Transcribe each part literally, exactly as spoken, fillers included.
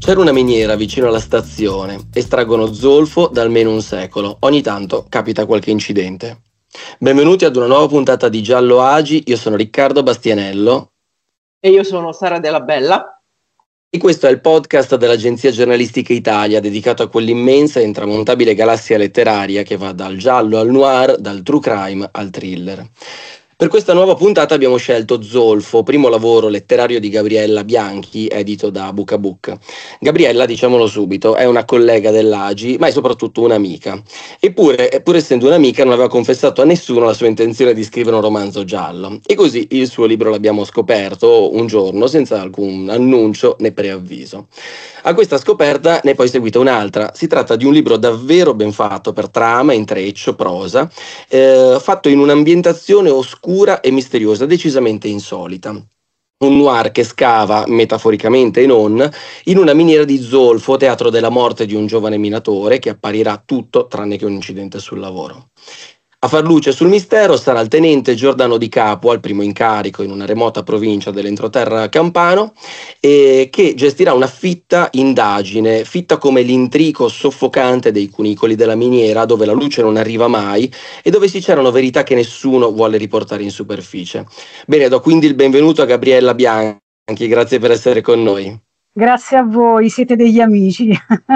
C'era una miniera vicino alla stazione, estraggono zolfo da almeno un secolo, ogni tanto capita qualche incidente. Benvenuti ad una nuova puntata di Giallo Agi, io sono Riccardo Bastianello. E io sono Sara Della Bella. E questo è il podcast dell'Agenzia Giornalistica Italia, dedicato a quell'immensa e intramontabile galassia letteraria che va dal giallo al noir, dal true crime al thriller. Per questa nuova puntata abbiamo scelto Zolfo, primo lavoro letterario di Gabriella Bianchi, edito da Book a Book. Gabriella, diciamolo subito, è una collega dell'A G I, ma è soprattutto un'amica. Eppure, pur essendo un'amica, non aveva confessato a nessuno la sua intenzione di scrivere un romanzo giallo. E così il suo libro l'abbiamo scoperto un giorno, senza alcun annuncio né preavviso. A questa scoperta ne è poi seguita un'altra. Si tratta di un libro davvero ben fatto per trama, intreccio, prosa, eh, fatto in un'ambientazione oscura e misteriosa, decisamente insolita. Un noir che scava, metaforicamente e non, in una miniera di zolfo, teatro della morte di un giovane minatore che apparirà tutto tranne che un incidente sul lavoro. A far luce sul mistero sarà il tenente Giordano Di Capo, al primo incarico in una remota provincia dell'entroterra campano, e che gestirà una fitta indagine, fitta come l'intrico soffocante dei cunicoli della miniera, dove la luce non arriva mai e dove si celano verità che nessuno vuole riportare in superficie. Bene, do quindi il benvenuto a Gabriella Bianchi, grazie per essere con noi. Grazie a voi, siete degli amici.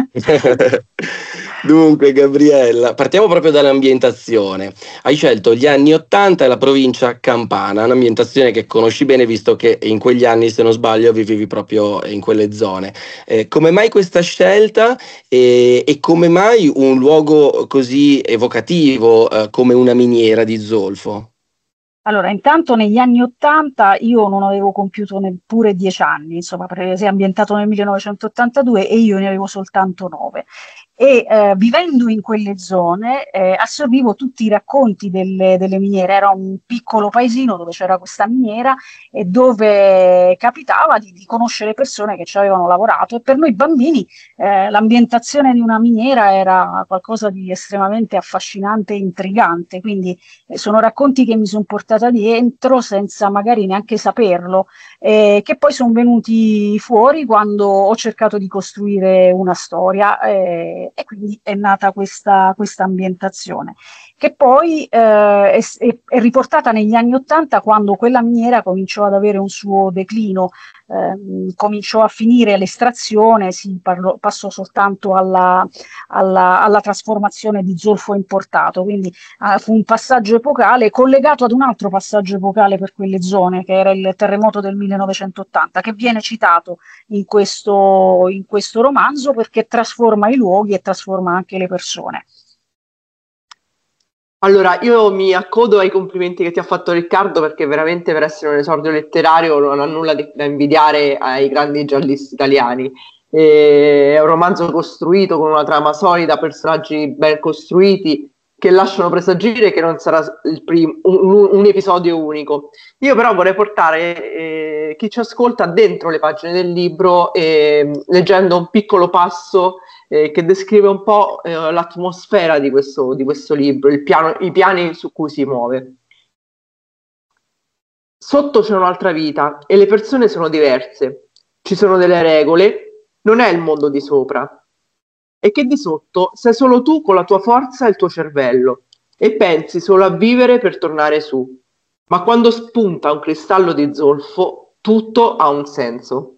Dunque, Gabriella, partiamo proprio dall'ambientazione. Hai scelto gli anni ottanta e la provincia campana, un'ambientazione che conosci bene visto che in quegli anni, se non sbaglio, vivevi proprio in quelle zone. Eh, come mai questa scelta e, e come mai un luogo così evocativo eh, come una miniera di zolfo? Allora, intanto negli anni Ottanta io non avevo compiuto neppure dieci anni, insomma, perché si è ambientato nel millenovecentottantadue e io ne avevo soltanto nove. E eh, vivendo in quelle zone eh, assorbivo tutti i racconti delle, delle miniere. Era un piccolo paesino dove c'era questa miniera e dove capitava di, di conoscere persone che ci avevano lavorato, e per noi bambini eh, l'ambientazione di una miniera era qualcosa di estremamente affascinante e intrigante, quindi eh, sono racconti che mi sono portata dietro senza magari neanche saperlo, eh, che poi sono venuti fuori quando ho cercato di costruire una storia. Eh, e quindi è nata questa, questa ambientazione, che poi eh, è, è riportata negli anni Ottanta, quando quella miniera cominciò ad avere un suo declino, eh, cominciò a finire l'estrazione, si parlò, passò soltanto alla, alla, alla trasformazione di zolfo importato, quindi eh, fu un passaggio epocale collegato ad un altro passaggio epocale per quelle zone, che era il terremoto del millenovecentottanta, che viene citato in questo, in questo romanzo perché trasforma i luoghi e trasforma anche le persone. Allora, io mi accodo ai complimenti che ti ha fatto Riccardo, perché veramente per essere un esordio letterario non ha nulla di- da invidiare ai grandi giallisti italiani. E è un romanzo costruito con una trama solida, personaggi ben costruiti, che lasciano presagire che non sarà il prim- un, un episodio unico. Io però vorrei portare eh, chi ci ascolta dentro le pagine del libro, eh, leggendo un piccolo passo eh, che descrive un po' eh, l'atmosfera di questo, di questo libro, il piano, i piani su cui si muove. Sotto c'è un'altra vita e le persone sono diverse, ci sono delle regole, non è il mondo di sopra. E che di sotto sei solo tu con la tua forza e il tuo cervello, e pensi solo a vivere per tornare su. Ma quando spunta un cristallo di zolfo, tutto ha un senso.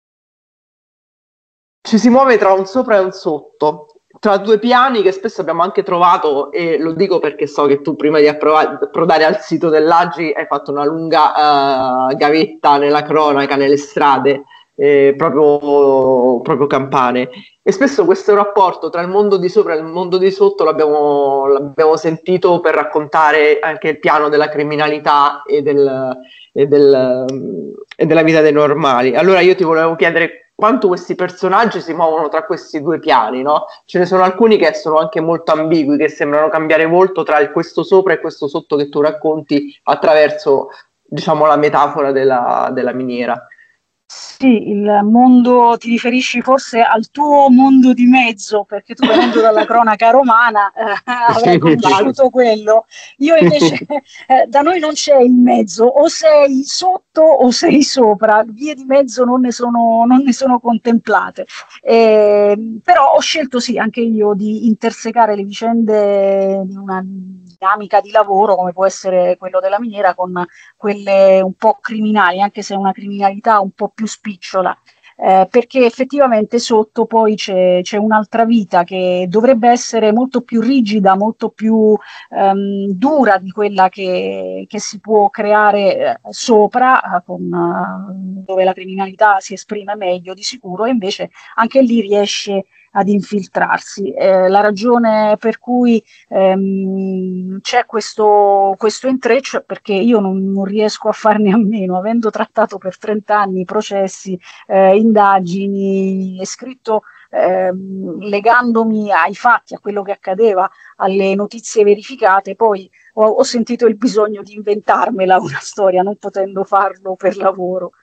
Ci si muove tra un sopra e un sotto, tra due piani che spesso abbiamo anche trovato, e lo dico perché so che tu prima di approva- approdare al sito dell'A G I hai fatto una lunga uh, gavetta nella cronaca, nelle strade, eh, proprio, proprio campane. E spesso questo rapporto tra il mondo di sopra e il mondo di sotto l'abbiamo, l'abbiamo sentito per raccontare anche il piano della criminalità e, del, e, del, e della vita dei normali. Allora io ti volevo chiedere quanto questi personaggi si muovono tra questi due piani, no? Ce ne sono alcuni che sono anche molto ambigui, che sembrano cambiare volto tra il questo sopra e questo sotto che tu racconti attraverso, diciamo, la metafora della, della miniera. Sì, il mondo, ti riferisci forse al tuo mondo di mezzo, perché tu venendo dalla cronaca romana eh, avrai conosciuto quello. Io invece, eh, da noi non c'è il mezzo, o sei sotto o sei sopra, vie di mezzo non ne sono, non ne sono contemplate. Eh, però ho scelto sì, anche io di intersecare le vicende di una dinamica di lavoro, come può essere quello della miniera, con quelle un po' criminali, anche se è una criminalità un po' più spicciola, eh, perché effettivamente sotto poi c'è, c'è un'altra vita che dovrebbe essere molto più rigida, molto più ehm, dura di quella che, che si può creare eh, sopra, eh, con, eh, dove la criminalità si esprime meglio di sicuro, e invece anche lì riesce ad infiltrarsi. Eh, la ragione per cui ehm, c'è questo, questo intreccio è perché io non, non riesco a farne a meno, avendo trattato per trenta anni processi, eh, indagini, e scritto ehm, legandomi ai fatti, a quello che accadeva, alle notizie verificate, poi ho, ho sentito il bisogno di inventarmela una storia, non potendo farlo per lavoro.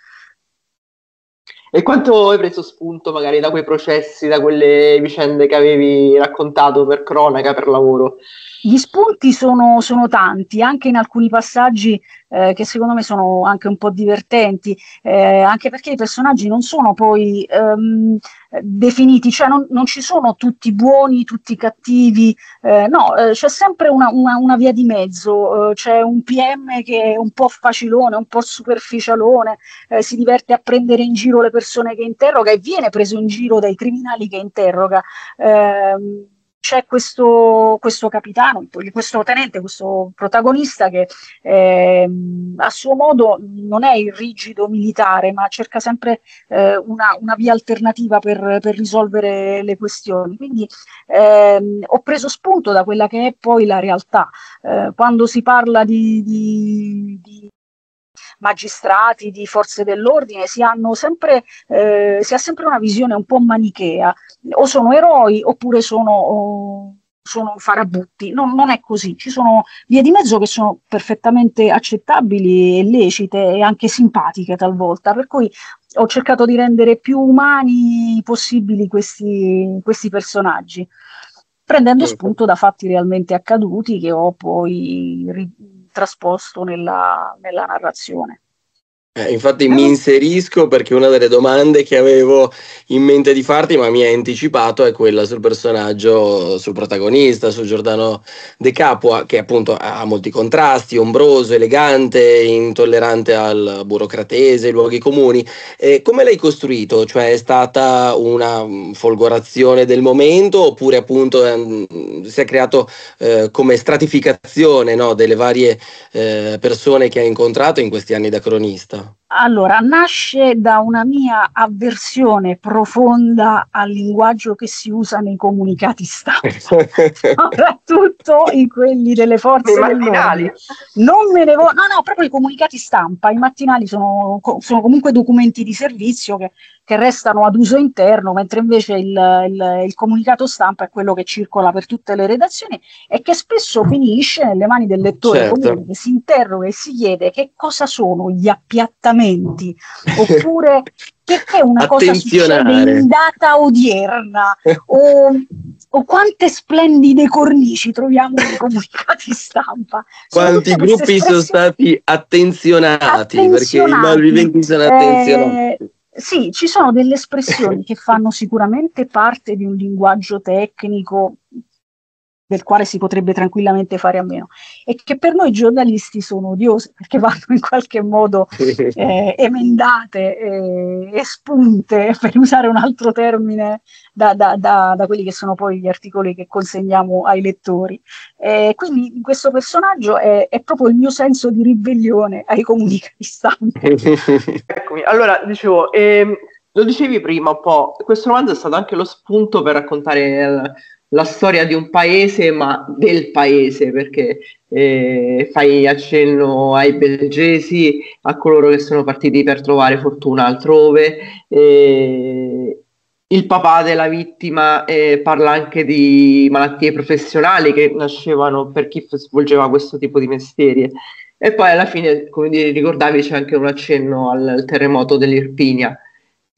E quanto hai preso spunto magari da quei processi, da quelle vicende che avevi raccontato per cronaca, per lavoro? Gli spunti sono, sono tanti, anche in alcuni passaggi eh, che secondo me sono anche un po' divertenti, eh, anche perché i personaggi non sono poi ehm, definiti, cioè non, non ci sono tutti buoni, tutti cattivi, eh, no, eh, c'è sempre una, una, una via di mezzo, eh, c'è un P M che è un po' facilone, un po' superficialone, eh, si diverte a prendere in giro le persone che interroga e viene preso in giro dai criminali che interroga. Eh, c'è questo, questo capitano, questo tenente, questo protagonista che eh, a suo modo non è il rigido militare, ma cerca sempre eh, una, una via alternativa per, per risolvere le questioni. Quindi ehm, ho preso spunto da quella che è poi la realtà. Eh, quando si parla di, di, di magistrati, di forze dell'ordine, si hanno sempre, eh, si ha sempre una visione un po' manichea, o sono eroi oppure sono, o, sono farabutti. Non, non è così, ci sono vie di mezzo che sono perfettamente accettabili e lecite e anche simpatiche talvolta, per cui ho cercato di rendere più umani possibili questi, questi personaggi, prendendo spunto da fatti realmente accaduti che ho poi ri- trasposto nella, nella narrazione. Eh, infatti mi inserisco perché una delle domande che avevo in mente di farti, ma mi hai anticipato, è quella sul personaggio, sul protagonista, su Giordano De Capua, che appunto ha molti contrasti, ombroso, elegante, intollerante al burocratese, ai luoghi comuni. Eh, come l'hai costruito? Cioè è stata una folgorazione del momento oppure appunto ehm, si è creato eh, come stratificazione, no, delle varie eh, persone che hai incontrato in questi anni da cronista? Allora, nasce da una mia avversione profonda al linguaggio che si usa nei comunicati stampa, soprattutto in quelli delle forze dell'ordine. Non me ne vo- no, no, proprio i comunicati stampa. I mattinali sono, sono comunque documenti di servizio che, che restano ad uso interno, mentre invece il, il, il comunicato stampa è quello che circola per tutte le redazioni e che spesso finisce nelle mani del lettore Certo. comune, che si interroga e si chiede che cosa sono gli appiattamenti, oppure perché una cosa succede in data odierna, o, o quante splendide cornici troviamo nei comunicati stampa. Quanti gruppi sono stati attenzionati, attenzionati, perché i malviventi sono attenzionati. Eh, sì, ci sono delle espressioni che fanno sicuramente parte di un linguaggio tecnico del quale si potrebbe tranquillamente fare a meno, e che per noi giornalisti sono odiose perché vanno in qualche modo eh, emendate, eh, espunte, per usare un altro termine, da, da, da, da quelli che sono poi gli articoli che consegniamo ai lettori. Eh, quindi questo personaggio è, è proprio il mio senso di ribellione ai comunicati stampa. Eccomi, allora dicevo, ehm, lo dicevi prima un po', questo romanzo è stato anche lo spunto per raccontare la, la storia di un paese, ma del paese, perché eh, fai accenno ai belgesi, a coloro che sono partiti per trovare fortuna altrove. Eh, il papà della vittima eh, parla anche di malattie professionali che nascevano per chi svolgeva questo tipo di mestieri. E poi alla fine, come ricordavi, c'è anche un accenno al, al terremoto dell'Irpinia.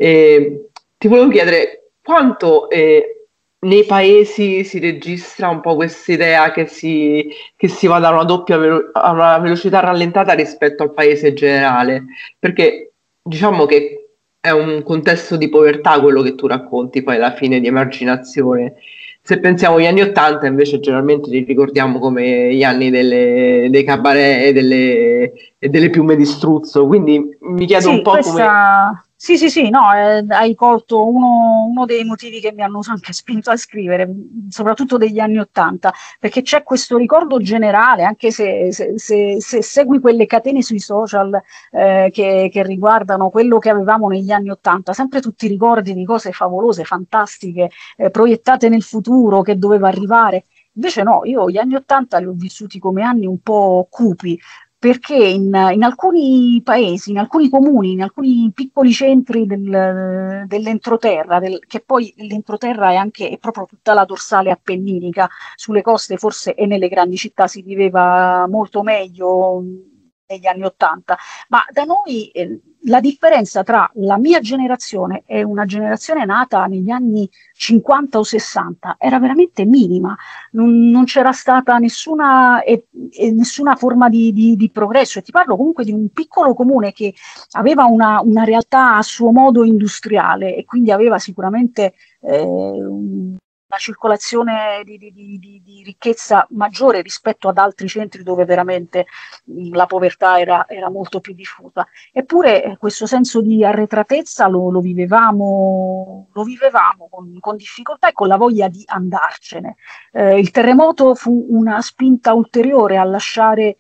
E ti volevo chiedere quanto eh, nei paesi si registra un po' questa idea che si, che si vada a una doppia velo- a una velocità rallentata rispetto al paese generale, perché diciamo che è un contesto di povertà quello che tu racconti, poi alla fine di emarginazione. Se pensiamo agli anni Ottanta, invece, generalmente li ricordiamo come gli anni delle, dei cabaret e delle, e delle piume di struzzo. Quindi mi chiedo un Sì, po' come. questa... Sì, sì, sì, no, eh, hai colto uno, uno dei motivi che mi hanno anche spinto a scrivere, mh, soprattutto degli anni Ottanta, perché c'è questo ricordo generale, anche se, se- se- se segui quelle catene sui social eh, che, che riguardano quello che avevamo negli anni Ottanta, sempre tutti ricordi di cose favolose, fantastiche, eh, proiettate nel futuro, che doveva arrivare. Invece no, io gli anni Ottanta li ho vissuti come anni un po' cupi, perché in, in alcuni paesi, in alcuni comuni, in alcuni piccoli centri del- dell'entroterra, del- che poi l'entroterra è anche è proprio tutta la dorsale appenninica, sulle coste forse e nelle grandi città si viveva molto meglio mh, negli anni Ottanta, ma da noi eh, la differenza tra la mia generazione e una generazione nata negli anni cinquanta o sessanta era veramente minima. Non, non c'era stata nessuna, e, e nessuna forma di, di- di progresso. E ti parlo comunque di un piccolo comune che aveva una, una realtà a suo modo industriale e quindi aveva sicuramente eh, un- una circolazione di, di- di- di- di ricchezza maggiore rispetto ad altri centri dove veramente mh, la povertà era, era molto più diffusa. Eppure eh, questo senso di arretratezza lo, lo vivevamo, lo vivevamo con, con difficoltà e con la voglia di andarcene. Eh, il terremoto fu una spinta ulteriore a lasciare,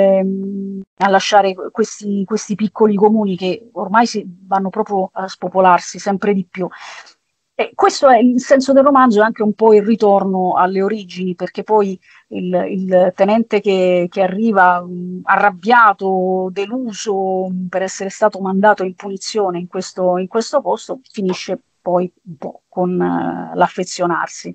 ehm, a lasciare questi, questi piccoli comuni che ormai si, vanno proprio a spopolarsi sempre di più. E questo è il senso del romanzo, è anche un po' il ritorno alle origini, perché poi il, il tenente che, che arriva mh, arrabbiato, deluso mh, per essere stato mandato in punizione in questo, in questo posto, finisce poi un po' con eh, l'affezionarsi.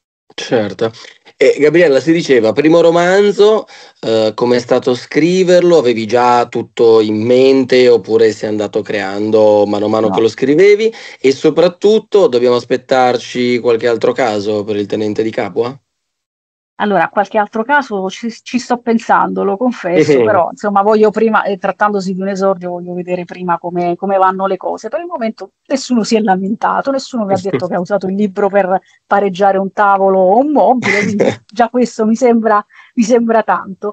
Certo. E Gabriella, si diceva, primo romanzo, eh, come è stato scriverlo? Avevi già tutto in mente oppure sei andato creando mano a mano che No. lo scrivevi? E soprattutto dobbiamo aspettarci qualche altro caso per il tenente di Capua? Allora, qualche altro caso ci, ci sto pensando, lo confesso, però insomma voglio prima, eh, trattandosi di un esordio, voglio vedere prima come, come vanno le cose. Per il momento nessuno si è lamentato, nessuno mi ha detto che ha usato il libro per pareggiare un tavolo o un mobile, quindi già questo mi sembra, mi sembra tanto.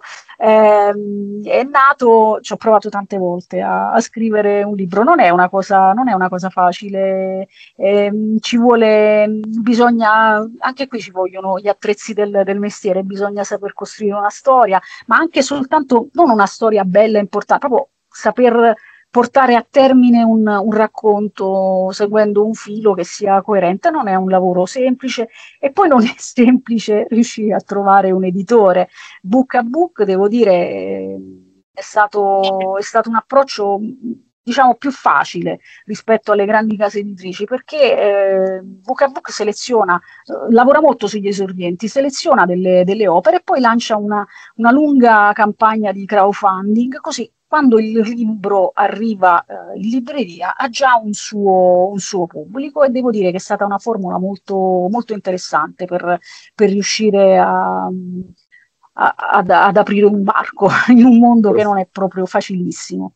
Ehm, è nato, ci ho provato tante volte a, a scrivere un libro, non è una cosa, non è una cosa facile, ehm, ci vuole, bisogna, anche qui ci vogliono gli attrezzi del, del mestiere, bisogna saper costruire una storia, ma anche soltanto, non una storia bella e importante, proprio saper portare a termine un, un racconto seguendo un filo che sia coerente, non è un lavoro semplice e poi non è semplice riuscire a trovare un editore. Book a book, devo dire, eh, è stato, è stato un approccio diciamo più facile rispetto alle grandi case editrici perché eh, Book a Book seleziona, eh, lavora molto sugli esordienti, seleziona delle, delle opere e poi lancia una, una lunga campagna di crowdfunding, così quando il libro arriva eh, in libreria ha già un suo, un suo pubblico e devo dire che è stata una formula molto, molto interessante per, per riuscire a, a, ad, ad aprire un varco in un mondo che non è proprio facilissimo.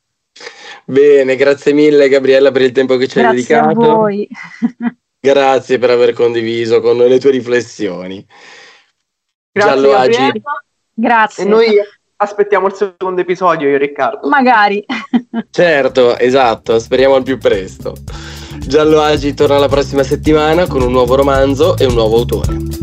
Bene, grazie mille Gabriella per il tempo che ci hai Grazie dedicato. a voi. Grazie per aver condiviso con noi le tue riflessioni. Grazie Giallo Agi. Gabriella. Grazie. E noi aspettiamo il secondo episodio, io e Riccardo. Magari. Certo, esatto, speriamo al più presto. Giallo Agi torna la prossima settimana con un nuovo romanzo e un nuovo autore.